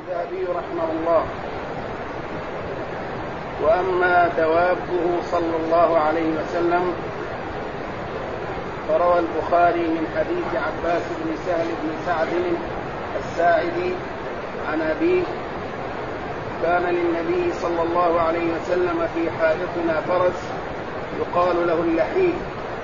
الذهبي رحمه الله: وأما دوابه صلى الله عليه وسلم فروى البخاري من حديث عباس بن سهل بن سعد الساعدي عن أبيه: كان للنبي صلى الله عليه وسلم في حائطنا فرس يقال له اللحيف.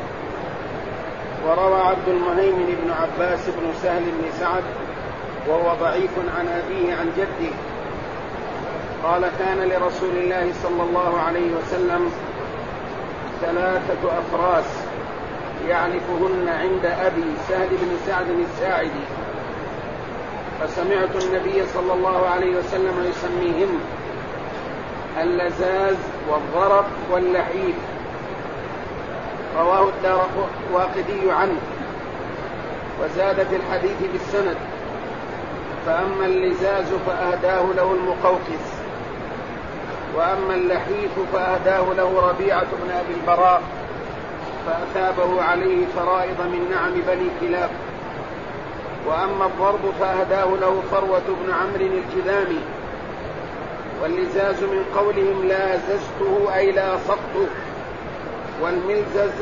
وروى عبد المهيمن بن عباس بن سهل بن سعد وهو ضعيف عن أبيه عن جده قال: كان لرسول الله صلى الله عليه وسلم 3 أفراس يعرفهن عند أبي سهل بن سعد الساعدي، فسمعت النبي صلى الله عليه وسلم يسميهم اللزاز والضرب واللحيف. رواه الدارقطني عنه وزاد في الحديث بالسند: فأما اللزاز فأهداه له المقوقس، وأما اللحيف فأهداه له ربيعة بن أبي البراء فأثابه عليه فرائض من نعم بني كلاب، وأما الضرب فأهداه له فروة بن عمرو الجذامي. واللزاز من قولهم لاززته أي لاصقته، والملزز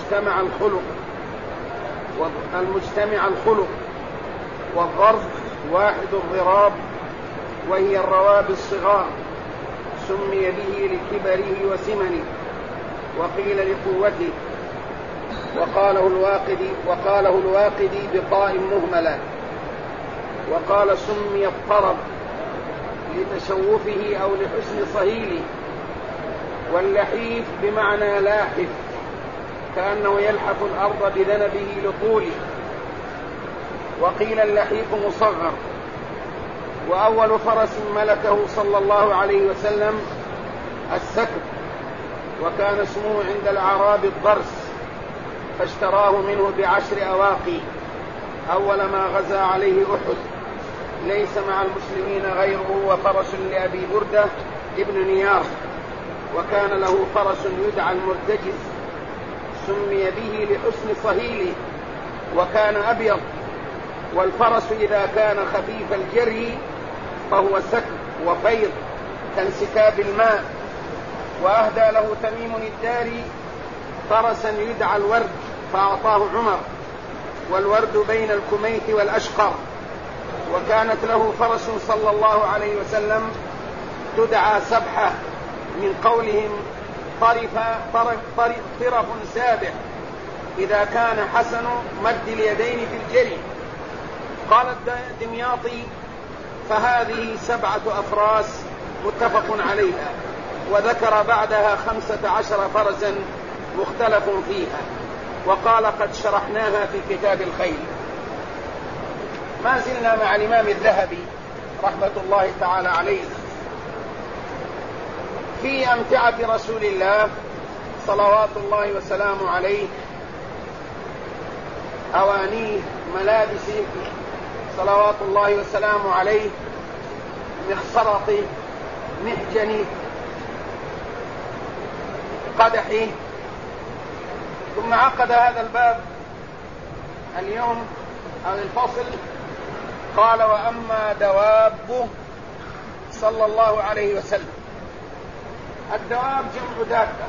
المجتمع الخلق، والضرب واحد الضراب وهي الرواب الصغار، سمي به لكبره وسمنه وقيل لقوته. وقاله الواقدي بطاء مهملة، وقال سمي الطرب لتشوفه أو لحسن صهيله. واللحيف بمعنى لاحف، كأنه يلحف الأرض بذنبه لطوله. وقيل اللحيف مصغر. وأول فرس ملكه صلى الله عليه وسلم السكب، وكان اسمه عند الأعراب الضرس، فاشتراه منه ب10 أواقي أول ما غزا عليه أحد. ليس مع المسلمين غيره. وفرس لأبي بردة ابن نيار، وكان له فرس يدعى المرتجز، سمي به لحسن صهيله وكان أبيض. والفرس إذا كان خفيف الجري فهو سكب وفيض كانسكاب الماء. وأهدى له تميم الداري فرسا يدعى الورد فأعطاه عمر، والورد بين الكميت والأشقر. وكانت له فرس صلى الله عليه وسلم تدعى سبحة، من قولهم طرف سابح، إذا كان حسن مد اليدين في الجري. قال الدمياطي: فهذه 7 أفراس متفق عليها. وذكر بعدها 15 فرسا مختلف فيها، وقال: قد شرحناها في كتاب الخيل. ما زلنا مع الإمام الذهبي رحمة الله تعالى عليه في أمتعة رسول الله صلوات الله وسلامه عليه، أوانيه، ملابسه صلوات الله وسلامه عليه، مخصرته، محجنه، قدحه. ثم عقد هذا الباب اليوم أو الفصل قال: وأما دوابه صلى الله عليه وسلم. الدواب جمع دابة،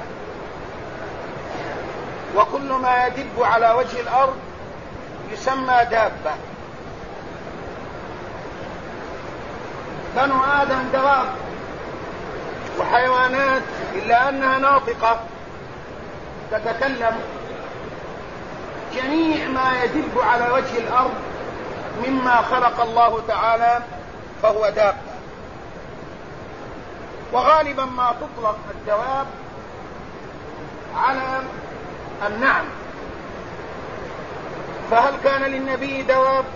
وكل ما يدب على وجه الأرض يسمى دابة. بنو آدم دواب وحيوانات، إلا أنها ناطقة تتكلم. جميع ما يدب على وجه الأرض مما خلق الله تعالى فهو دابة. وغالبا ما تطلق الدواب على النعم. فهل كان للنبي دواب؟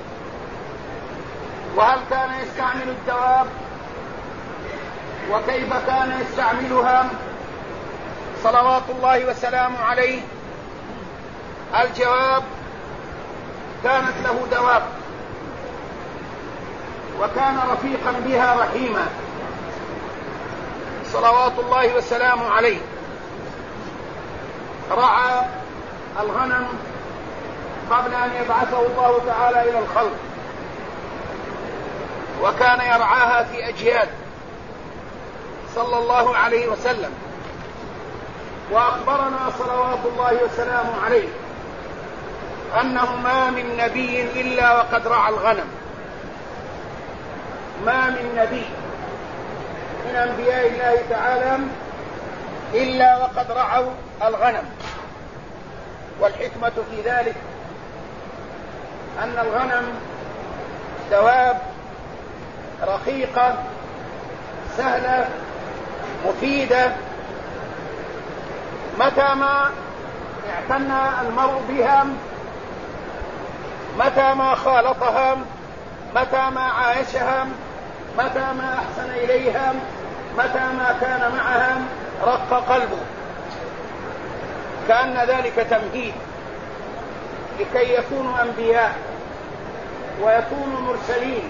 وهل كان يستعمل الدواب؟ وكيف كان يستعملها صلوات الله وسلامه عليه؟ الجواب: كانت له دواب، وكان رفيقا بها رحيما صلوات الله وسلامه عليه. رعى الغنم قبل أن يبعثه الله تعالى إلى الخلق، وكان يرعاها في أجيال صلى الله عليه وسلم. وأخبرنا صلوات الله وسلامه عليه أنه ما من نبي إلا وقد رعى الغنم، ما من نبي من أنبياء الله تعالى إلا وقد رعوا الغنم. والحكمة في ذلك أن الغنم دواب رقيقة سهلة مفيدة، متى ما اعتنى المرء بها، متى ما خالطها، متى ما عايشها، متى ما أحسن إليها، متى ما كان معها رق قلبه. كأن ذلك تمهيد لكي يكونوا أنبياء ويكونوا مرسلين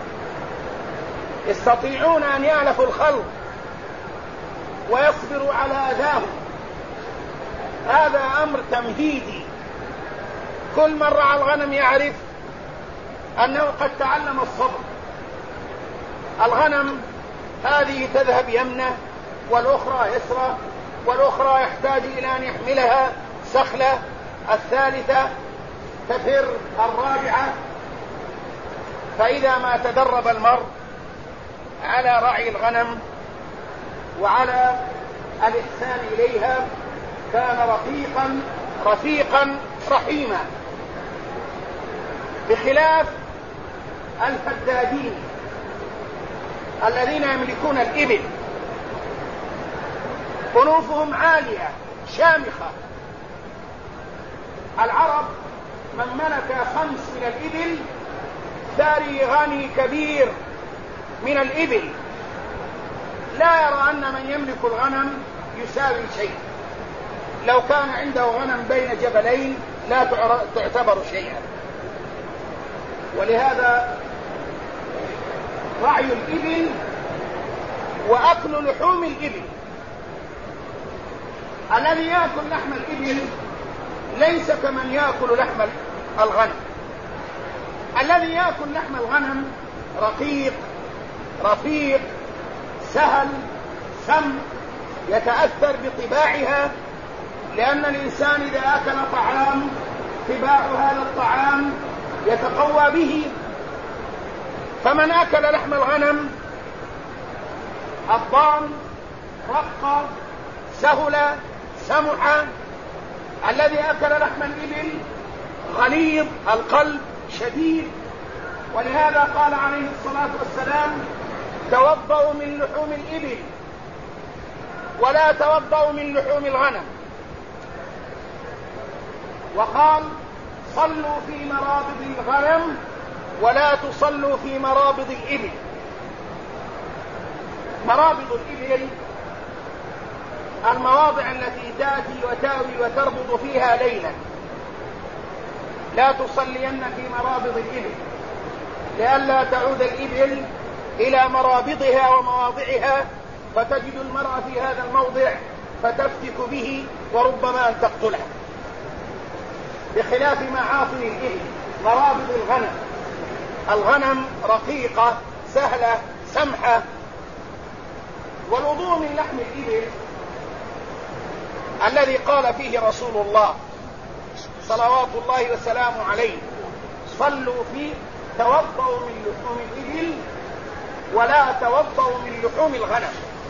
يستطيعون أن يألفوا الخلق ويصبروا على أذاهم. هذا أمر تمهيدي. كل من رعى الغنم يعرف أنه قد تعلم الصبر. الغنم هذه تذهب يمنة والأخرى يسرى، والأخرى يحتاج إلى أن يحملها سخلة، الثالثة تفر، الرابعة. فإذا ما تدرب المرء على رعي الغنم وعلى الإحسان إليها كان رفيقا رحيما، بخلاف الفدادين الذين يملكون الإبل. أنوفهم عالية شامخة. العرب من ملك 5 من الإبل ثري غني كبير من الإبل، لا يرى أن من يملك الغنم يساوي شيء. لو كان عنده غنم بين جبلين لا تعتبر شيئا. ولهذا رعي الإبل وأكل لحوم الإبل. الذي يأكل لحم الإبل ليس كمن يأكل لحم الغنم. الذي يأكل لحم الغنم رفيق سهل سم، يتأثر بطباعها، لأن الإنسان إذا أكل طعام طباع هذا الطعام يتقوى به. فمن أكل لحم الغنم الضان رق سهل سمح. الذي أكل لحم الإبل غليظ القلب شديد. ولهذا قال عليه الصلاة والسلام: توضؤوا من لحوم الإبل ولا توضؤوا من لحوم الغنم. وقال: صلوا في مرابض الغنم ولا تصلوا في مرابض الإبل. مرابض الإبل المواضع التي تأتي وتاوي وتربض فيها ليلا. لا تصلين في مرابض الإبل لئلا تعود الإبل إلى مرابضها ومواضعها فتجد المرأة في هذا الموضع فتفتك به وربما أن تقتلها. بخلاف معاطن الإبل مرابض الغنم رقيقة سهلة سمحة. والوضوء من لحم الإبل الذي قال فيه رسول الله صلوات الله وسلامه عليه: صلوا فيه توضؤوا من لحوم الإبل ولا توضؤوا من لحوم الغنم.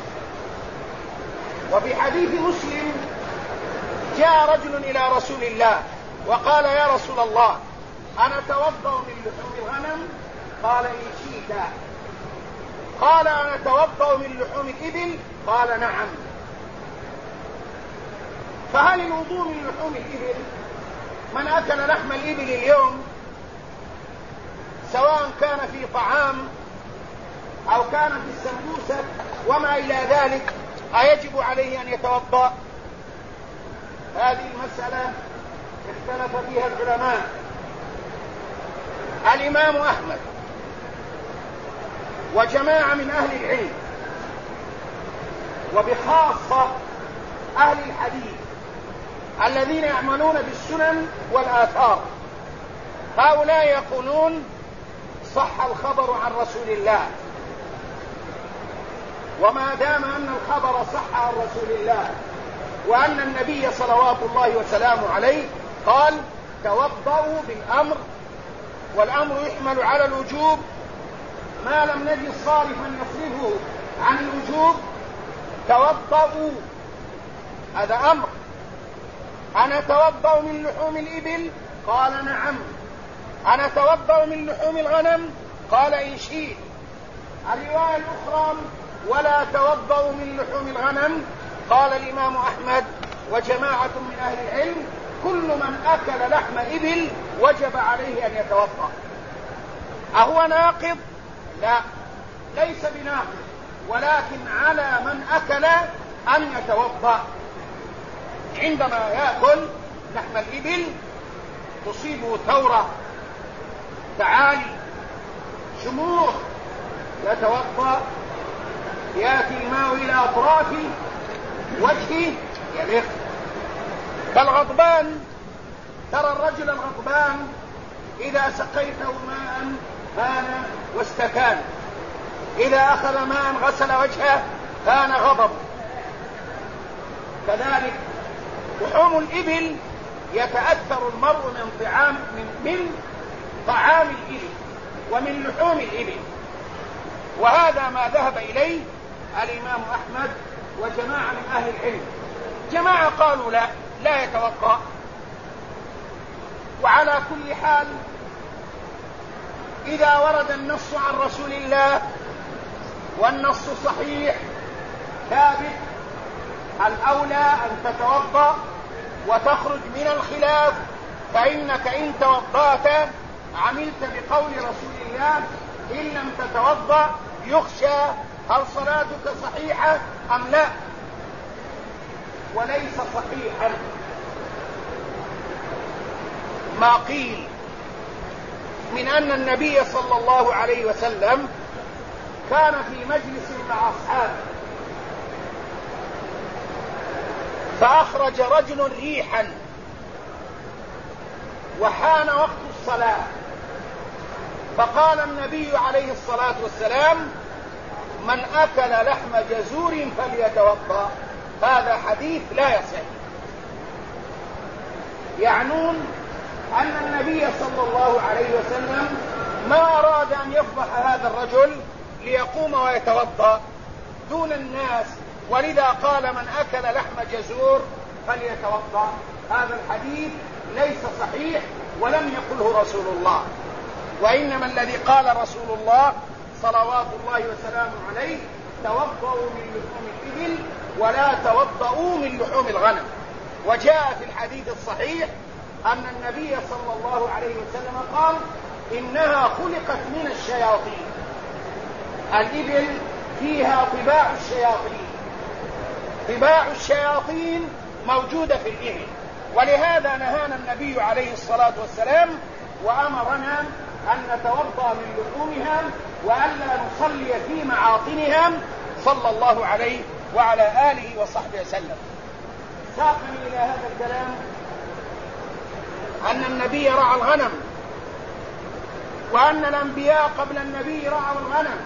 وفي حديث مسلم جاء رجل إلى رسول الله وقال: يا رسول الله، أنا أتوضأ من لحوم الغنم؟ قال: إن شئت. قال: أنا أتوضأ من لحوم الإبل؟ قال: نعم. فهل الوضوء من لحوم الإبل؟ من أكل لحم الإبل اليوم سواء كان في طعام أو كان في السمبوسة وما إلى ذلك أيجب عليه أن يتوضأ؟ هذه المسألة اختلف فيها العلماء. الإمام أحمد وجماعة من أهل العلم وبخاصة أهل الحديث الذين يعملون بالسنن والآثار، هؤلاء يقولون: صح الخبر عن رسول الله، وما دام أن الخبر صح عن رسول الله وأن النبي صلوات الله وسلامه عليه قال توضؤوا بالأمر، والأمر يحمل على الوجوب ما لم نجد صارفا يصرفه عن الوجوب، توضؤوا هذا أمر. أنا أتوضأ من لحوم الإبل؟ قال نعم. أنا أتوضأ من لحوم الغنم؟ قال إن شئت. الرواية الأخرى ولا توضأ من لحوم الغنم، قال الإمام أحمد وجماعة من أهل العلم كل من أكل لحم إبل وجب عليه أن يتوضأ. أهو ناقض؟ لا، ليس بناقض، ولكن على من أكل أن يتوضأ. عندما يأكل لحم الإبل تصيبه ثورة، تعالي، شموخ، يتوضأ، يأتي الماء إلى أطراف وجهه يلف. كالغضبان، ترى الرجل الغضبان إذا سقيته ماء هان واستكان، إذا أخذ ماء غسل وجهه هان غضب. كذلك لحوم الإبل يتأثر المرء من طعام الإبل ومن لحوم الإبل، وهذا ما ذهب إليه الإمام أحمد وجماعة من أهل العلم. جماعة قالوا لا يتوضأ. وعلى كل حال إذا ورد النص عن رسول الله والنص صحيح ثابت، الأولى أن تتوضأ وتخرج من الخلاف، فإنك إن توضأت عملت بقول رسول الله، إن لم تتوضأ يخشى هل صلاتك صحيحة أم لا، وليس صحيحا ما قيل من أن النبي صلى الله عليه وسلم كان في مجلس مع أصحابه فأخرج رجل ريحا وحان وقت الصلاة، فقال النبي عليه الصلاة والسلام من أكل لحم جزور فليتوضأ. هذا حديث لا يصح. يعنون أن النبي صلى الله عليه وسلم ما أراد أن يفضح هذا الرجل ليقوم ويتوضأ دون الناس، ولذا قال من أكل لحم جزور فليتوضأ. هذا الحديث ليس صحيح ولم يقله رسول الله، وإنما الذي قال رسول الله صلوات الله وسلامه عليه توضؤوا من لحوم الإبل ولا توضؤوا من لحوم الغنم. وجاء في الحديث الصحيح أن النبي صلى الله عليه وسلم قال إنها خلقت من الشياطين، الإبل فيها طباع الشياطين، طباع الشياطين موجودة في الإبل، ولهذا نهانا النبي عليه الصلاة والسلام وأمرنا أن نتوضأ من لحومها وألا نصلي في معاطنها صلى الله عليه وعلى آله وصحبه وسلم. ساقني إلى هذا الكلام أن النبي رعى الغنم، وأن الأنبياء قبل النبي رعوا الغنم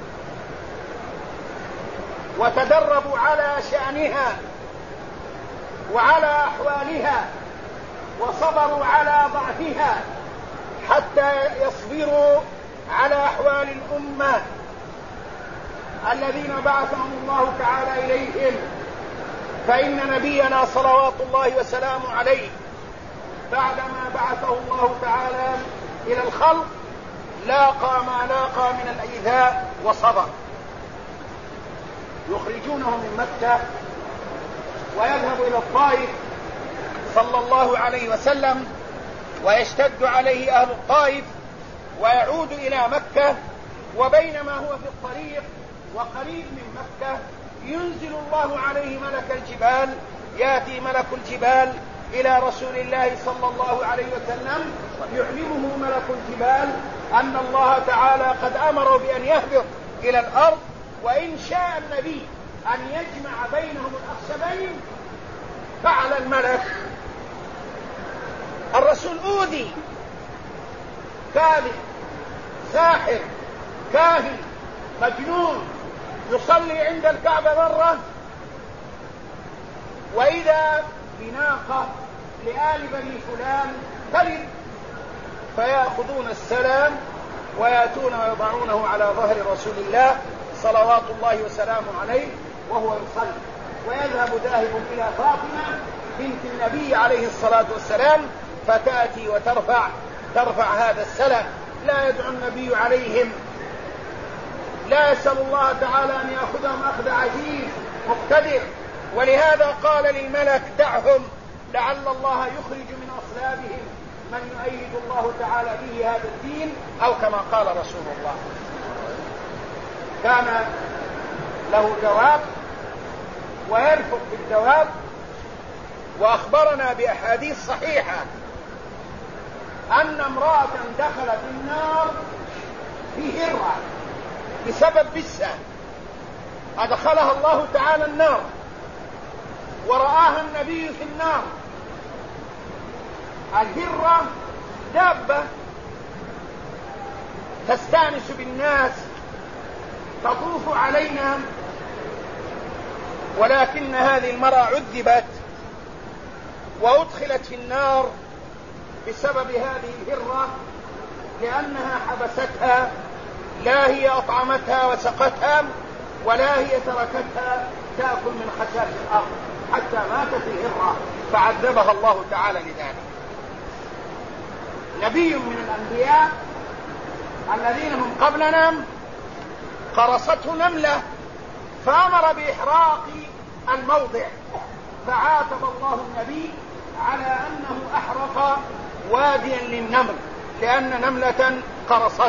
وتدربوا على شأنها وعلى أحوالها وصبروا على ضعفها حتى يصبروا على أحوال الأمة الذين بعثهم الله تعالى إليهم. فإن نبينا صلوات الله وسلامه عليه بعدما بعثه الله تعالى إلى الخلق لاقى ما لاقى من الإيذاء وصبر. يخرجونه من مكة ويذهب إلى الطائف صلى الله عليه وسلم ويشتد عليه أهل الطائف ويعود إلى مكة، وبينما هو في الطريق وقريب من مكة ينزل الله عليه ملك الجبال، يأتي ملك الجبال إلى رسول الله صلى الله عليه وسلم يعلمه ملك الجبال أن الله تعالى قد أمره بأن يهبط إلى الأرض، وإن شاء النبي أن يجمع بينهم الأخشبين فعل الملك. الرسول أوذي كاذب ساحر كاهن مجنون يصلي عند الكعبة مرة، وإذا بناقة لآل بني فلان تلد، فيأخذون السلام ويأتون ويضعونه على ظهر رسول الله صلوات الله وسلامه عليه وهو يصلي، ويذهب ذاهب إلى فاطمة بنت النبي عليه الصلاة والسلام فتأتي وترفع هذا السلام. لا يدعو النبي عليهم، لا يسأل الله تعالى أن يأخذهم أخذ عزيز مقتدر، ولهذا قال للملك دعهم لعل الله يخرج من أصلابهم من يؤيد الله تعالى به هذا الدين، أو كما قال رسول الله. كان له جواب ويرفق بالجواب، وأخبرنا بأحاديث صحيحة أن امرأة دخلت النار في هرة بسبب بسة، أدخلها الله تعالى النار ورآها النبي في النار. الهرة دابة تستانس بالناس تطوف علينا، ولكن هذه المرأة عذبت وأدخلت في النار بسبب هذه الهرة، لأنها حبستها، لا هي أطعمتها وسقتها، ولا هي تركتها تأكل من خشاش الأرض حتى ماتت الهرة، فعذبها الله تعالى لذلك. نبي من الأنبياء الذين هم قبلنا قرصته نملة فأمر بإحراق الموضع، فعاتب الله النبي على أنه أحرق واديا للنمل لأن نملة قرصته.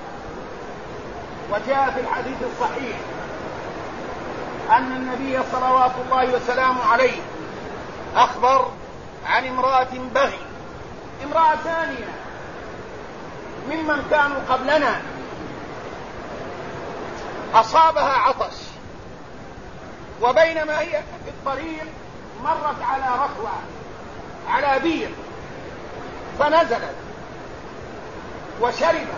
وجاء في الحديث الصحيح أن النبي صلوات الله وسلامه عليه أخبر عن امرأة بغي، امرأة ثانية ممن كانوا قبلنا، أصابها عطش، وبينما هي في الطريق مرت على ركوة على بير، فنزلت وشربت،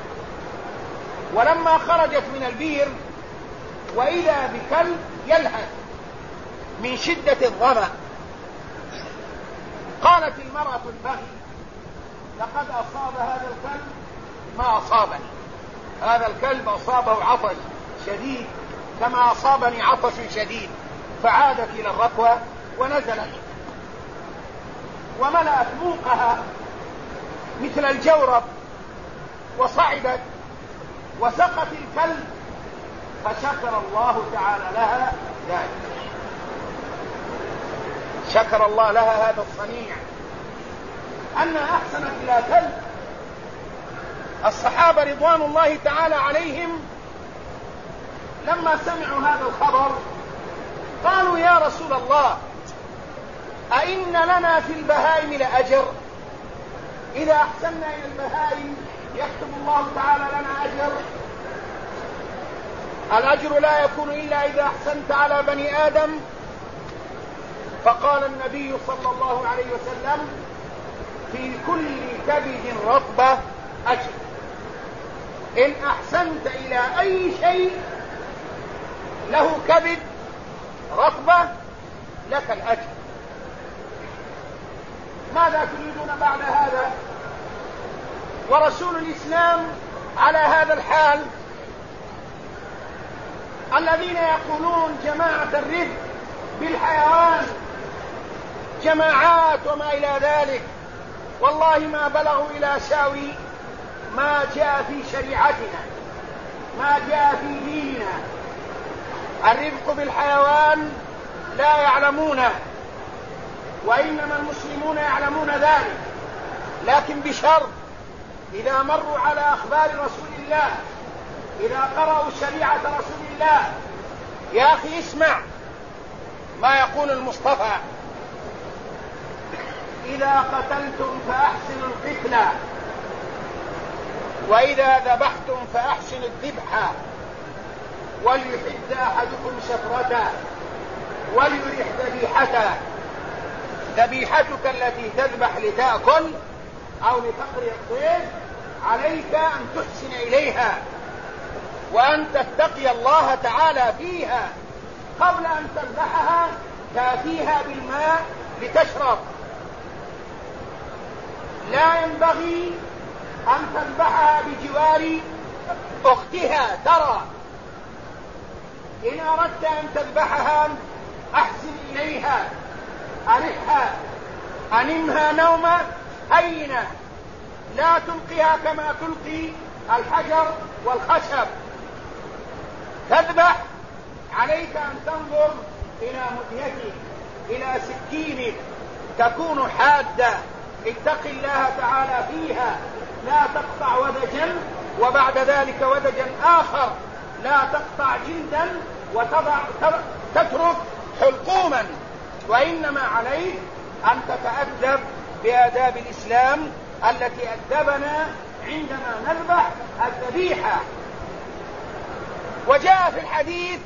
ولما خرجت من البير وإذا بكلب يلهث من شدة الظمأ. قالت المرأة البغي لقد أصاب هذا الكلب ما أصابني، هذا الكلب أصابه عطش شديد كما أصابني عطش شديد، فعادت إلى الركوة ونزلت وملأت موقها مثل الجورب وصعدت وسقت الكلب، فشكر الله تعالى لها ذلك، شكر الله لها هذا الصنيع أنها أحسنت إلى كلب. الصحابة رضوان الله تعالى عليهم لما سمعوا هذا الخبر قالوا يا رسول الله أئن لنا في البهائم لأجر؟ إذا أحسننا إلى البهائم يكتب الله تعالى لنا أجر؟ الأجر لا يكون إلا إذا أحسنت على بني آدم. فقال النبي صلى الله عليه وسلم في كل كبد رطبة أجر، إن أحسنت إلى أي شيء له كبد رطبة لك الأجر. ماذا تريدون بعد هذا؟ ورسول الإسلام على هذا الحال. الذين يقولون جماعة الرفق بالحيوان جماعات وما إلى ذلك، والله ما بلغوا إلى ساوي ما جاء في شريعتنا، ما جاء في ديننا. الرفق بالحيوان لا يعلمونه، وإنما المسلمون يعلمون ذلك، لكن بشرط إذا مروا على أخبار رسول الله، إذا قرأوا شريعة رسول الله. يا أخي اسمع ما يقول المصطفى: إذا قتلتم فأحسنوا القتلى، وإذا ذبحتم فأحسنوا الذبح، وليحد أحدكم شفرته وليرح ذبيحته. ذبيحتك التي تذبح لتأكل أو لتقري الضيف عليك أن تحسن إليها وأن تتقي الله تعالى فيها. قبل أن تذبحها تأتيها بالماء لتشرب. لا ينبغي أن تذبحها بجوار أختها ترى. إن أردت أن تذبحها أحسن إليها، أرحها، أنمها نومة هينة، لا تلقيها كما تلقي الحجر والخشب. تذبح عليك أن تنظر إلى مديتك، إلى سكينك تكون حادة. اتق الله تعالى فيها، لا تقطع ودجا وبعد ذلك ودجا آخر، لا تقطع جلدا وتترك حلقوما، وإنما عليك أن تتأدب بآداب الإسلام التي أدبنا عندما نذبح الذبيحة. وجاء في الحديث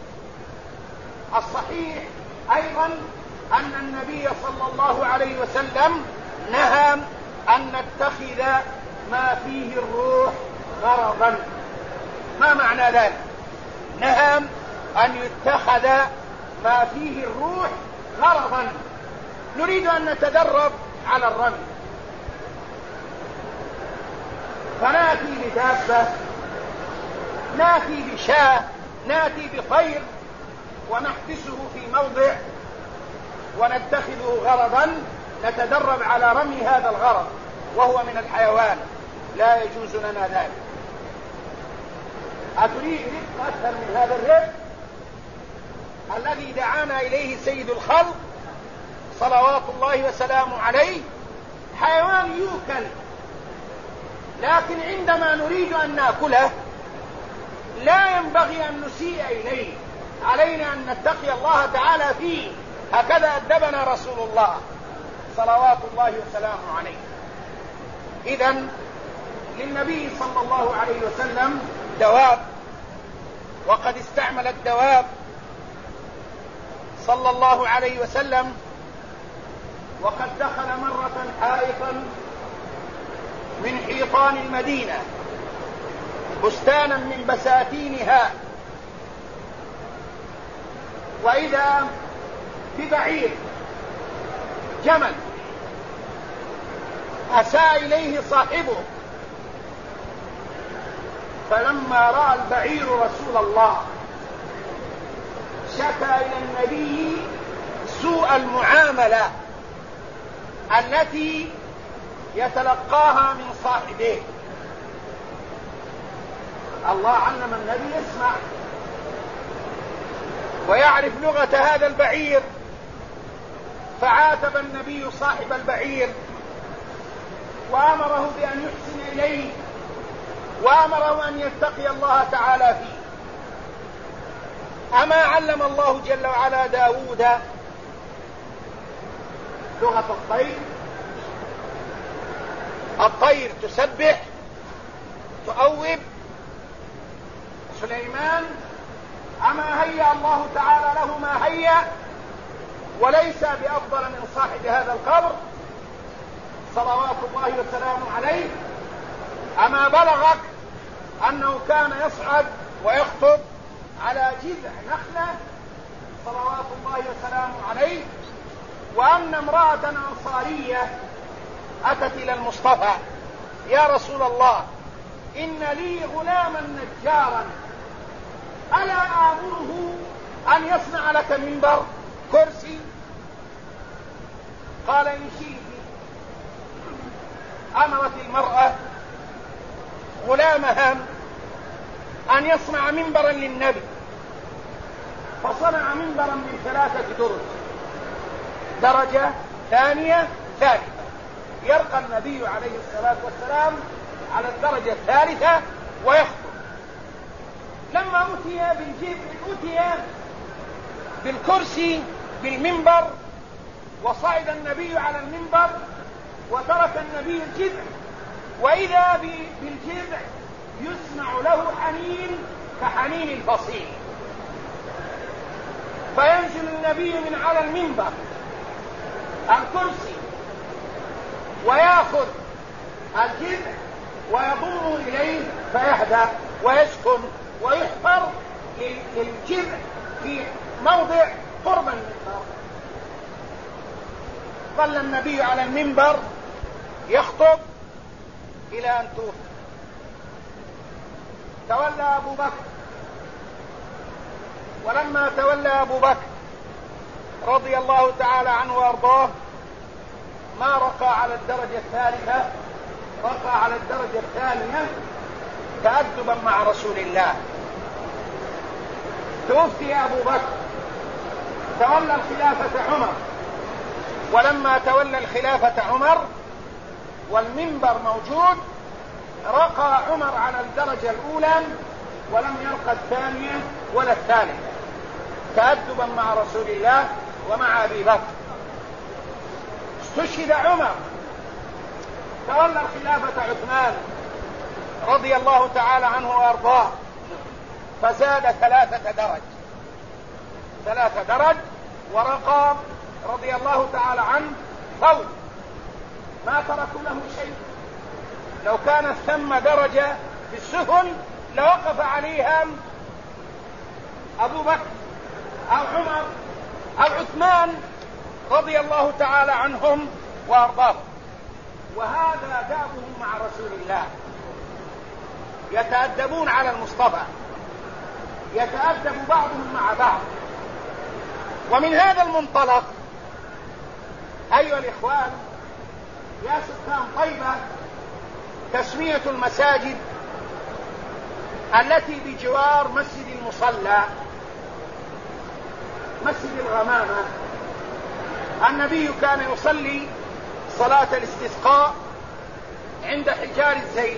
الصحيح أيضا أن النبي صلى الله عليه وسلم نهى أن نتخذ ما فيه الروح غرضا. ما معنى ذلك؟ نهى أن يتخذ ما فيه الروح غرضا. نريد أن نتدرب على الرمي، فنأتي بدابة، نأتي بشاة، نأتي بطير ونحبسه في موضع ونتخذه غرضا، نتدرب على رمي هذا الغرض وهو من الحيوان، لا يجوز لنا ذلك. أتريد رفق أكثر من هذا الرفق الذي دعانا إليه سيد الخلق صلوات الله وسلامه عليه؟ حيوان يؤكل، لكن عندما نريد أن نأكله لا ينبغي أن نسيء إليه، علينا أن نتقي الله تعالى فيه. هكذا أدبنا رسول الله صلوات الله وسلامه عليه. إذن للنبي صلى الله عليه وسلم دواب، وقد استعمل الدواب صلى الله عليه وسلم، وقد دخل مرة حائطا من حيطان المدينة، بستانا من بساتينها، وإذا ببعير جمل أساء إليه صاحبه، فلما رأى البعير رسول الله شكى إلى النبي سوء المعاملة التي يتلقاها من صاحبه. الله علم النبي يسمع ويعرف لغة هذا البعير، فعاتب النبي صاحب البعير وأمره بأن يحسن إليه، وأمره أن يتقي الله تعالى فيه. أما علم الله جل وعلا داود لغة الطير؟ الطير تسبح تؤوب. سليمان أما هيأ الله تعالى له ما هيأ، وليس بأفضل من صاحب هذا القبر صلوات الله وسلامه عليه. أما بلغك أنه كان يصعد ويخطب على جذع نخلة صلوات الله وسلامه عليه، وأن امرأة أنصارية أتت إلى المصطفى: يا رسول الله، إن لي غلاما نجارا، ألا آمره أن يصنع لك منبر كرسي؟ قال: إن شئت. أمرت المرأة غلامها أن يصنع منبرا للنبي، فصنع منبرا من 3 درج، درجة ثانية ثالثة، يرقى النبي عليه الصلاة والسلام على الدرجة الثالثة ويخطب. لما أتي بالكرسي بالمنبر وصعد النبي على المنبر وترك النبي الجذع، وإذا بالجذع يسمع له حنين كحنين الفصيل، فينزل النبي من على المنبر الكرسي ويأخذ الجذع ويضم إليه فيهدى ويسكن ويحفر للجذع في موضع قرب المنبر. ظل النبي على المنبر يخطب إلى أن توفي. تولى أبو بكر، ولما تولى أبو بكر رضي الله تعالى عنه وأرضاه ما رقى على الدرجة الثالثة، رقى على الدرجة الثانية تأدبا مع رسول الله. توفي أبو بكر، تولى الخلافة عمر، ولما تولى الخلافة عمر والمنبر موجود رقى عمر على الدرجة الأولى ولم يرقى الثانية ولا الثالثة، تأدبا مع رسول الله ومع أبي بكر. استشهد عمر، تولى الخلافة عثمان رضي الله تعالى عنه وأرضاه، فزاد 3 درج ورقى رضي الله تعالى عنه فوق، ما تركوا له شيء. لو كانت ثم درجة في السفن لوقف عليها أبو بكر أو عمر أو عثمان رضي الله تعالى عنهم وأرضاهم. وهذا دابهم مع رسول الله، يتأدبون على المصطفى، يتأدب بعضهم مع بعض. ومن هذا المنطلق أيها الإخوان يا سكان طيبة، تسمية المساجد التي بجوار مسجد المصلى مسجد الغمامة. النبي كان يصلي صلاة الاستسقاء عند حجار الزيت،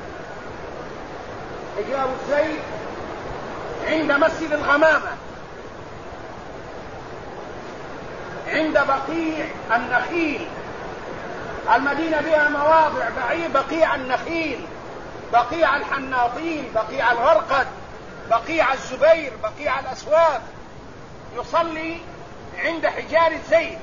حجار الزيت عند مسجد الغمامة عند بقيع النخيل. المدينة بها مواضع بقيع النخيل، بقيع الحناطين، بقيع الغرقد، بقيع الزبير، بقيع الأسواق. يصلي عند حجار الزيت،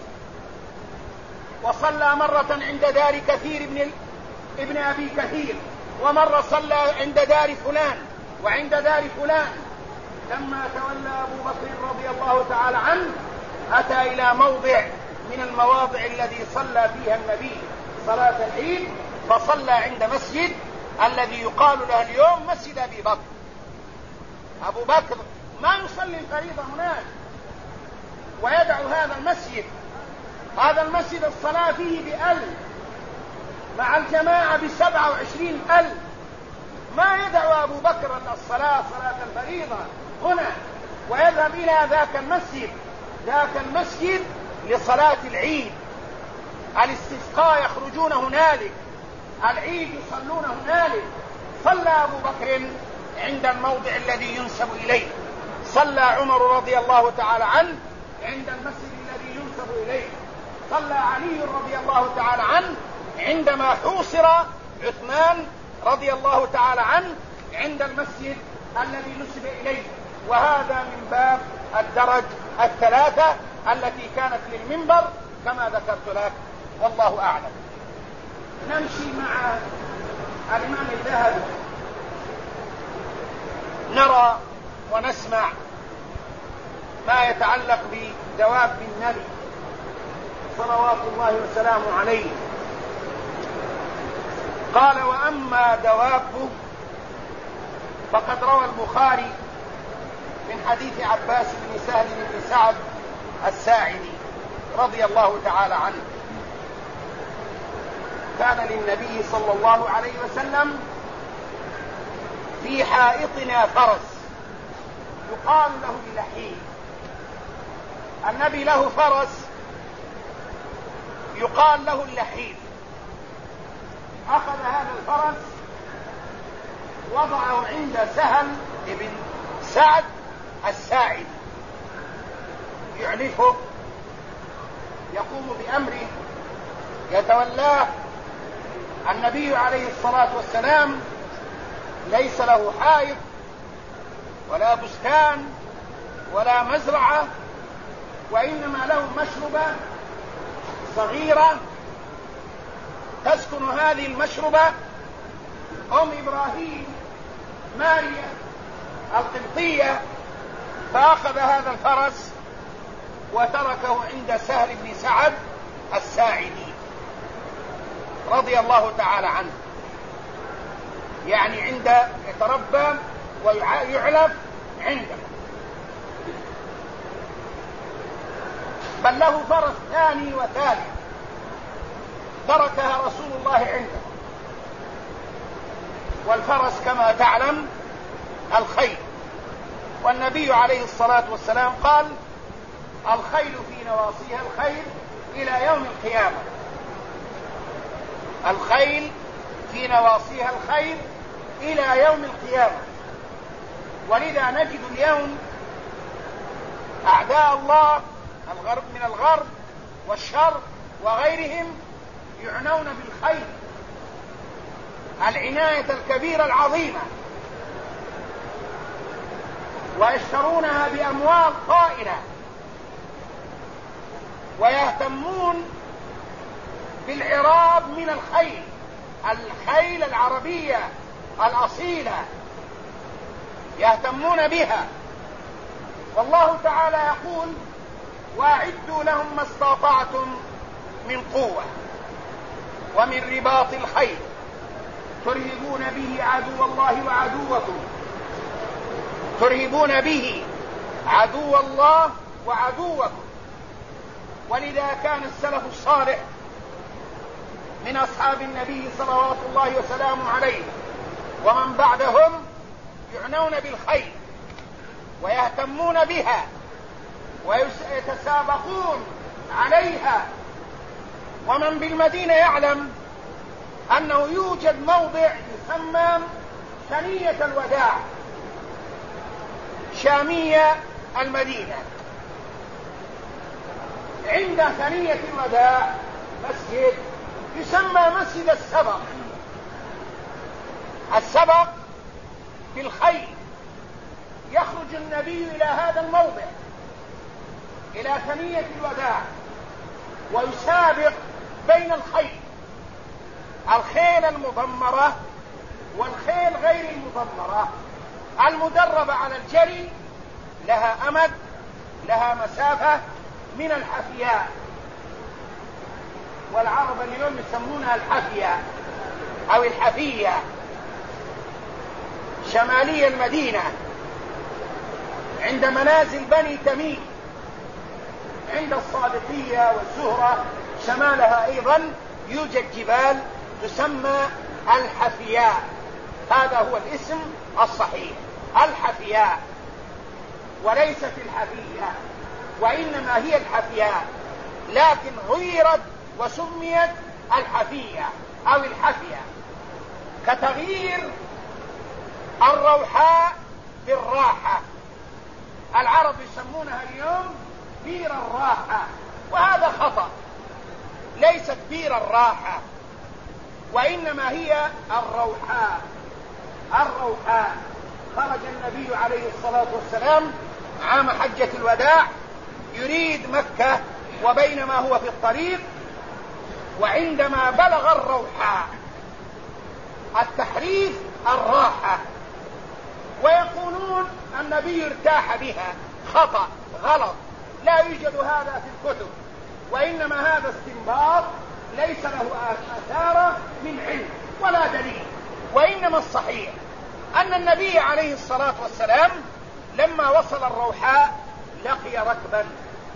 وصلى مرة عند دار كثير ابن أبي كثير، ومرة صلى عند دار فلان وعند دار فلان. لما تولى أبو بكر رضي الله تعالى عنه أتى إلى موضع من المواضع الذي صلى فيها النبي صلاة العيد، فصلى عند مسجد الذي يقال له اليوم مسجد أبي بكر. أبو بكر ما يصلي الفريضة هناك ويدع هذا المسجد، هذا المسجد الصلاة فيه ب1000 مع الجماعة ب27,000. ما يدع أبو بكر الصلاة صلاة الفريضة هنا ويذهب إلى ذاك المسجد لصلاة العيد. الاستسقاء يخرجون هنالك، العيد يصلون هنالك. صلى أبو بكر عند الموضع الذي ينسب إليه، صلى عمر رضي الله تعالى عنه عند المسجد الذي ينسب إليه، صلى علي رضي الله تعالى عنه عندما حوصر عثمان رضي الله تعالى عنه عند المسجد الذي نسب إليه. وهذا من باب الدرج 3 التي كانت للمنبر كما ذكرت لك، والله أعلم. نمشي مع الإمام الذهبي نرى ونسمع ما يتعلق بدواب النبي صلوات الله وسلامه عليه. قال: وأما دوابه فقد روى البخاري من حديث عباس بن سهل بن سعد الساعدي رضي الله تعالى عنه: كان للنبي صلى الله عليه وسلم في حائطنا فرس يقال له اللحيم. النبي له فرس يقال له اللحيم. أخذ هذا الفرس وضعه عند سهل بن سعد الساعدي يعنفه، يقوم بأمره، يتولاه. النبي عليه الصلاة والسلام ليس له حائط ولا بستان ولا مزرعة، وإنما له مشربة صغيرة تسكن هذه المشربة أم إبراهيم ماريا القبطية، فأخذ هذا الفرس وتركه عند سهل بن سعد الساعدي رضي الله تعالى عنه، يعني عند يتربى ويعلف عنده. بل له فرس ثاني وثالث تركها رسول الله عنده. والفرس كما تعلم الخيل، والنبي عليه الصلاة والسلام قال: الخيل في نواصيها الخير إلى يوم القيامة. الخيل في نواصيها الخير إلى يوم القيامة. ولذا نجد اليوم أعداء الله الغرب من الغرب والشرق وغيرهم يعنون بالخيل العناية الكبيرة العظيمة، ويشترونها بأموال طائلة، ويهتمون بالعراب من الخيل العربية الأصيلة، يهتمون بها. والله تعالى يقول: وأعدوا لهم ما استطعتم من قوة ومن رباط الخيل ترهبون به عدو الله وعدوكم، ترهبون به عدو الله وعدوكم. ولذا كان السلف الصالح من أصحاب النبي صلوات الله وسلامه عليه ومن بعدهم يعنون بالخيل ويهتمون بها ويتسابقون عليها. ومن بالمدينة يعلم أنه يوجد موضع يسمى ثنية الوداع شامية المدينة. عند ثنية الوداع مسجد يسمى مسجد السبق. السبق بالخيل. يخرج النبي إلى هذا الموضع، إلى ثنية الوداع، ويسابق بين الخيل المضمرة والخيل غير المضمرة. المدربة على الجري لها أمد، لها مسافة من الحفياء، والعرب اليوم يسمونها الحفياء أو الحفية، شمالي المدينة عند منازل بني تميم، عند الصادقية والزهرة شمالها أيضا يوجد جبال تسمى الحفياء. هذا هو الاسم الصحيح، الحفياء، وليست الحفية، وإنما هي الحفياء، لكن غيرت وسميت الحفية أو الحفية، كتغيير الروحاء بالراحة. العرب يسمونها اليوم بير الراحة، وهذا خطأ. ليست بير الراحة، وإنما هي الروحاء. الروحاء. خرج النبي عليه الصلاة والسلام عام حجة الوداع يريد مكة، وبينما هو في الطريق وعندما بلغ الروحاء، التحريف الراحة، ويقولون النبي ارتاح بها. خطأ، غلط، لا يوجد هذا في الكتب، وإنما هذا استنباط ليس له آثار من علم ولا دليل. وإنما الصحيح أن النبي عليه الصلاة والسلام لما وصل الروحاء لقي ركبا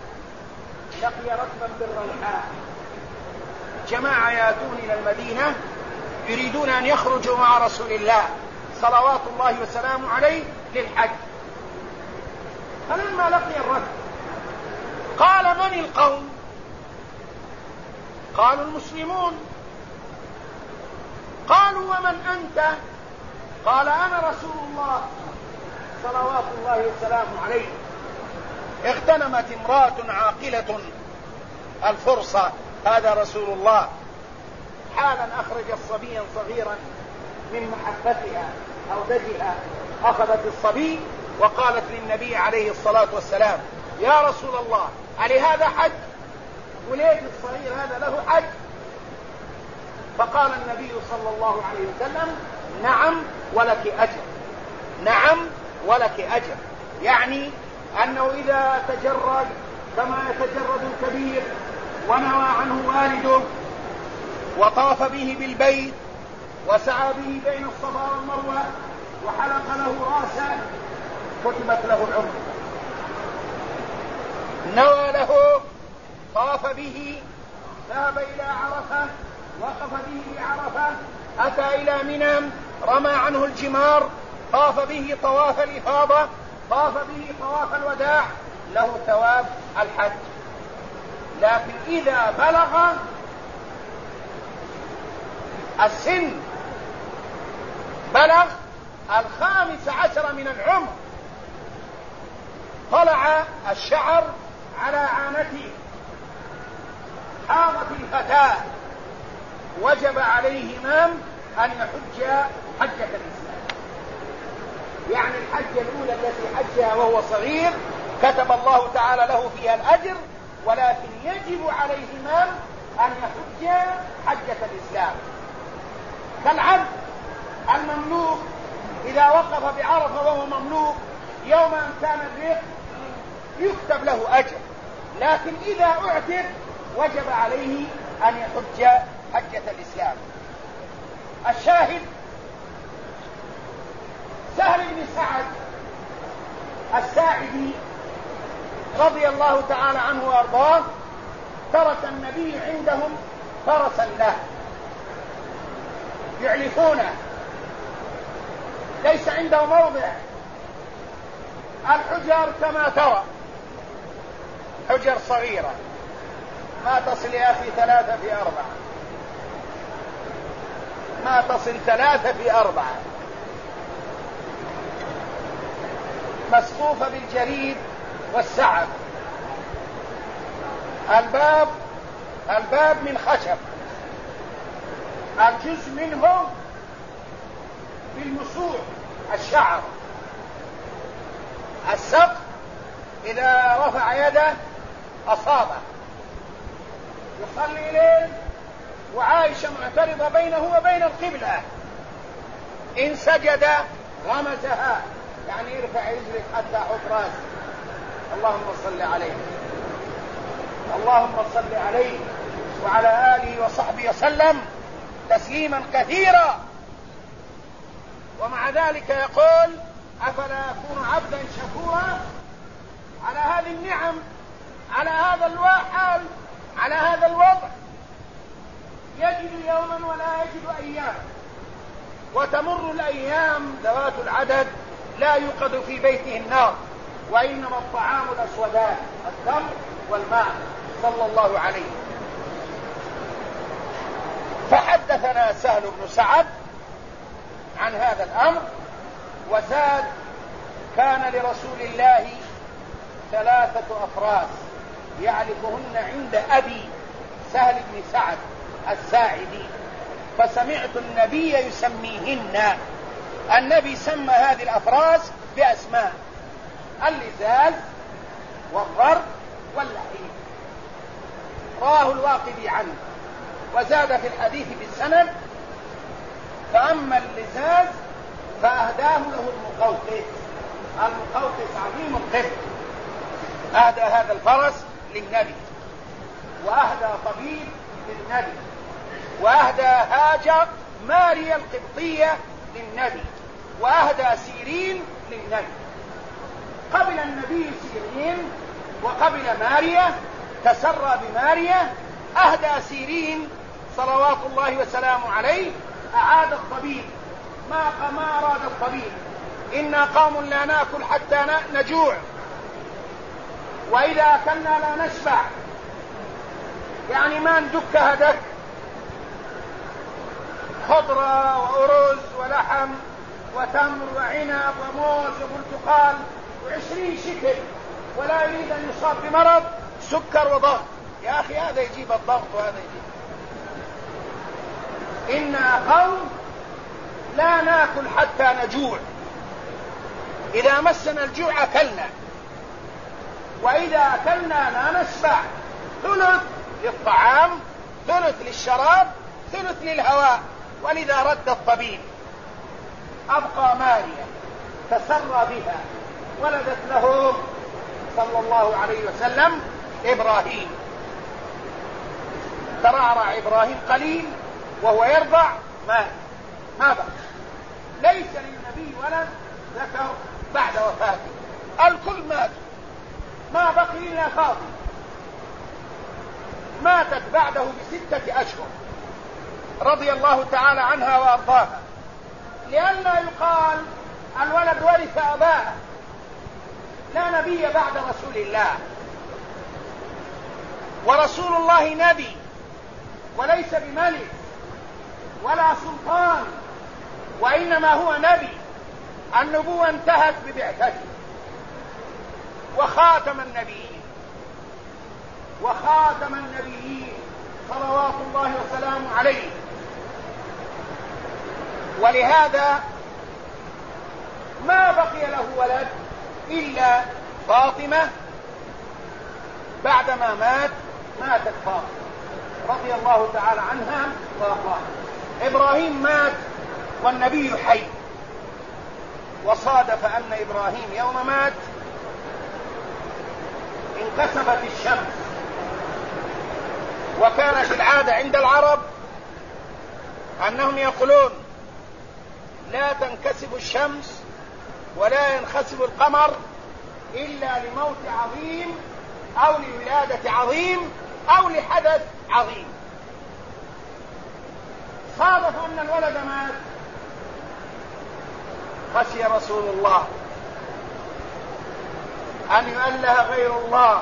بالروحاء، جماعة يأتون إلى المدينة يريدون أن يخرجوا مع رسول الله صلوات الله وسلامه عليه للحج. فلما لقي الركب قال: من القوم؟ قالوا: المسلمون. قالوا: ومن أنت؟ قال: أنا رسول الله صلوات الله وسلامه عليه. اغتنمت امرأة عاقلة الفرصة، هذا رسول الله، حالا أخرجت صبيا صغيرا من محبتها أو دجها، أخذت الصبي وقالت للنبي عليه الصلاة والسلام: يا رسول الله، ألهذا حج؟ وليد الصغير هذا له حج؟ فقال النبي صلى الله عليه وسلم: نعم ولك أجر، نعم ولك أجر. يعني أنه إذا تجرد كما يتجرد الكبير ونوى عنه والده وطاف به بالبيت وسعى به بين الصفا والمروة وحلق له راسه كتبت له العمر. نوى له، طاف به، ذهب إلى عرفة، وقف به بعرفة، أتى إلى منى، رمى عنه الجمار، طاف به طواف الإفاضة، طاف به طواف الوداع، له ثواب الحج. لكن إذا بلغ السن، بلغ 15 من العمر، طلع الشعر على عانته، حاضت الفتاة، وجب عليه إمام أن يحج حجة الإسلام. يعني الحجة الأولى التي حجها وهو صغير كتب الله تعالى له فيها الأجر، ولكن يجب عليه إمام أن يحج حجة الإسلام. كالعبد المملوك إذا وقف بعرفة وهو مملوك يوم أن كان الرق يكتب له أجر، لكن إذا أعتق وجب عليه أن يحج حجة الإسلام. الشاهد سهل بن سعد الساعدي رضي الله تعالى عنه وأرضاه ترك النبي عندهم فرسا له يعلفونه، ليس عنده موضع. الحجر كما ترى حجر صغيرة ما تصل يا أخي 3 في 4، ما تصل 3 في 4، مسقوفة بالجريد والسعف. الباب من خشب، الجزء منه بالمسوح الشعر. السقف إذا رفع يده أصابه. يصلي ليل وعائشة معترضة بينه وبين القبلة، إن سجد غمزها، يعني يرفع رجلك حتى حط راسه. اللهم صل عليه، اللهم صل عليه وعلى آله وصحبه وسلم تسليما كثيرا. ومع ذلك يقول أفلا أكون عبدا شكورا على هذه النعم، على هذا الحال، على هذا الوضع. يجد يوما ولا يجد أيام، وتمر الأيام ذوات العدد لا يوقد في بيته النار، وإنما الطعام الأسودان التمر والماء صلى الله عليه. فحدثنا سهل بن سعد عن هذا الأمر وزاد: كان لرسول الله 3 أفراس يعرفهن عند أبي سهل بن سعد الساعدي، فسمعت النبي يسميهن. النبي سمى هذه الأفراس بأسماء: اللزاز والضرب واللحيم. راه الواقدي عنه وزاد في الحديث بالسند: فأما اللزاز فأهداه له المقوقس. المقوقس عظيم القبط، أهدى هذا الفرس للنبي، وأهدى طبيب للنبي، وأهدى هاجر ماريا القبطية للنبي، وأهدى سيرين للنبي. قبل النبي سيرين وقبل ماريا، تسرى بماريا، أهدى سيرين صلوات الله وسلامه عليه، أعاد الطبيب ما أراد الطبيب. إنا قوم لا نأكل حتى نجوع، وإذا أكلنا لا نشبع، يعني ما ندك هدك، خضرة وأرز ولحم وتمر وعنب وموز وبرتقال و20 شكل، ولا يريد أن يصاب بمرض سكر وضغط. يا أخي هذا يجيب الضغط وهذا يجيب. إنا قوم لا نأكل حتى نجوع، إذا مسنا الجوع أكلنا، وإذا أكلنا لا نشبع. ثلث للطعام، ثلث للشراب، ثلث للهواء. ولذا رد الطبيب أبقى ماريا تسرى بها، ولدت له صلى الله عليه وسلم إبراهيم. ترعرع إبراهيم قليل وهو يرضع ما بقى، ليس للنبي ولد ذكر بعد وفاته، الكل مات، ما بقي إلا فاطمة ماتت بعده ب6 أشهر رضي الله تعالى عنها وأرضاها، لئلا يقال الولد ورث أباه. لا نبي بعد رسول الله، ورسول الله نبي وليس بملك ولا سلطان، وإنما هو نبي. النبوة انتهت ببعثته، وخاتم النبيين صلوات الله وسلامه عليه. ولهذا ما بقي له ولد إلا فاطمة. بعدما ماتت فاطمة رضي الله تعالى عنها وأرضاها. إبراهيم مات والنبي حي، وصادف أن إبراهيم يوم مات انكسفت الشمس، وكانت العادة عند العرب أنهم يقولون لا تنكسف الشمس ولا ينخسف القمر إلا لموت عظيم أو لولادة عظيم أو لحدث عظيم. صادف أن الولد مات، خشي رسول الله أن يؤله غير الله،